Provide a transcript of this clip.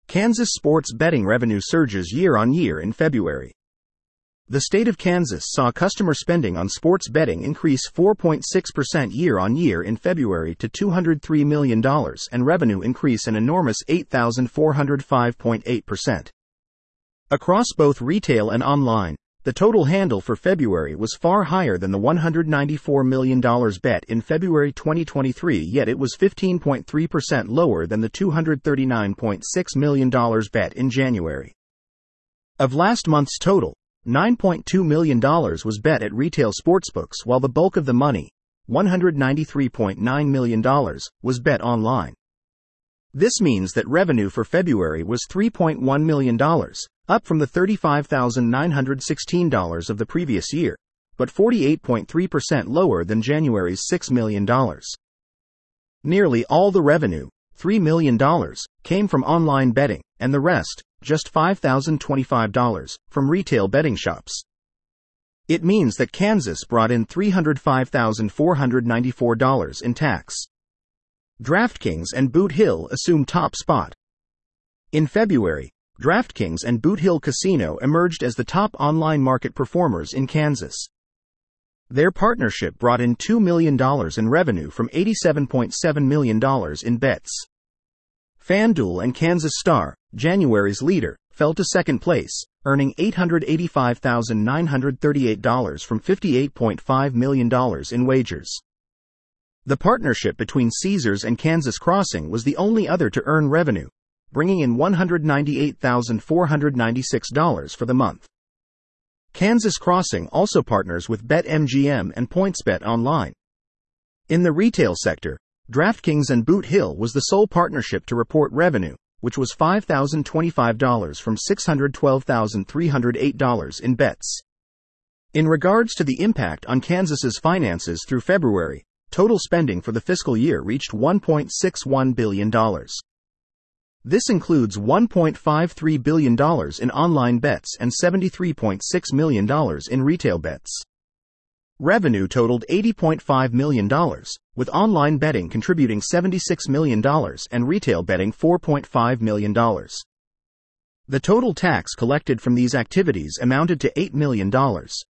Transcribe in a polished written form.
Kansas sports betting revenue surges year-on-year in February. The state of Kansas saw customer spending on sports betting increase 4.6% year-on-year in February to $203 million and revenue increase an enormous 8,405.8%. Across both retail and online, the total handle for February was far higher than the $194 million bet in February 2023, yet it was 15.3% lower than the $239.6 million bet in January. Of last month's total, $9.2 million was bet at retail sportsbooks, while the bulk of the money, $193.9 million, was bet online. This means that revenue for February was $3.1 million, up from the $35,916 of the previous year, but 48.3% lower than January's $6 million. Nearly all the revenue, $3 million, came from online betting, and the rest, just $5,025, from retail betting shops. It means that Kansas brought in $305,494 in tax. DraftKings and Boot Hill assume top spot. In February, DraftKings and Boot Hill Casino emerged as the top online market performers in Kansas. Their partnership brought in $2 million in revenue from $87.7 million in bets. FanDuel and Kansas Star, January's leader, fell to second place, earning $885,938 from $58.5 million in wagers. The partnership between Caesars and Kansas Crossing was the only other to earn revenue, bringing in $198,496 for the month. Kansas Crossing also partners with BetMGM and PointsBet Online. In the retail sector, DraftKings and Boot Hill was the sole partnership to report revenue, which was $5,025 from $612,308 in bets. In regards to the impact on Kansas's finances through February, total spending for the fiscal year reached $1.61 billion. This includes $1.53 billion in online bets and $73.6 million in retail bets. Revenue totaled $80.5 million, with online betting contributing $76 million and retail betting $4.5 million. The total tax collected from these activities amounted to $8 million.